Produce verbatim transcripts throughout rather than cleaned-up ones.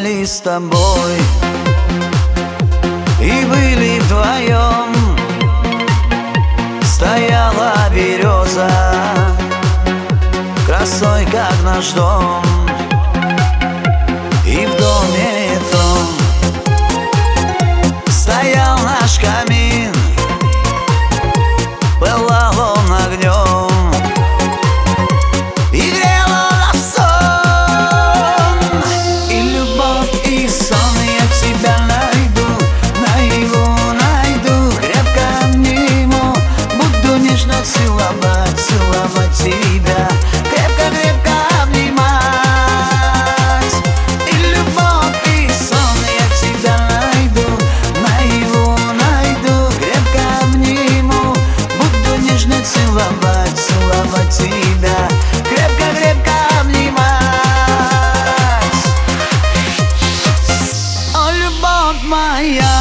гуляли с тобой и были вдвоем. Стояла береза красой, как наш дом, и в доме том стоял наш камин, пылал он огнем и грел нас сон. И любовь, и сон я тебя найду, наяву найду, крепко обниму, буду нежно целовать, целовать тебя, крепко-крепко обнимать. И любовь, и сон я тебя найду, наяву найду, крепко обниму, буду нежно целовать, целовать тебя, крепко-крепко обнимать. О, любовь моя,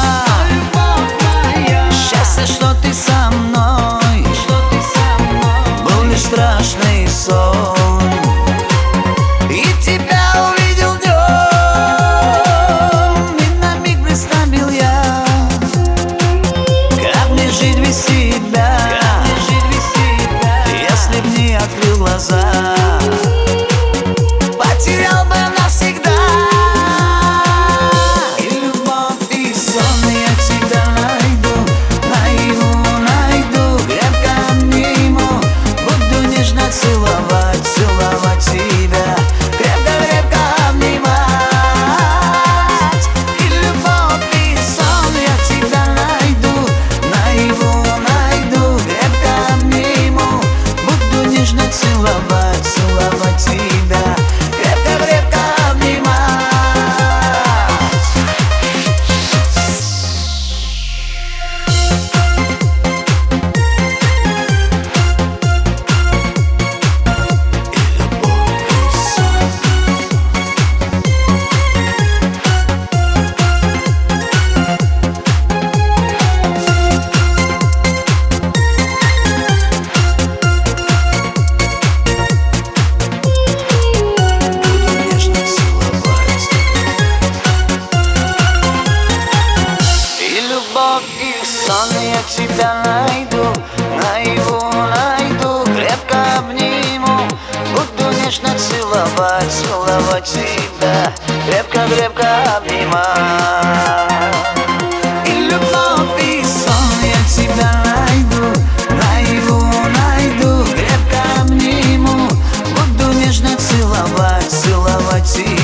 счастье, что ты со мной, был лишь страшный сон, и тебя увидел днем, и на миг представил я, как мне жить без тебя, если б не открыл глаза, потерял бы навсегда. И любовь, и сон я тебя найду, наяву найду, крепко обниму, буду нежно целовать, целовать тебя, крепко-крепко обнимать. И любовь, и сон я тебя найду, наяву найду, крепко обниму, буду нежно целовать, целовать тебя, крепко-крепко обнимать. И сон я тебя найду, наяву найду, крепко обниму, буду нежно целовать, целовать тебя, крепко-крепко обнимать. И любовь, и сон я тебя найду, наяву найду, крепко обниму, буду нежно целовать, целовать тебя.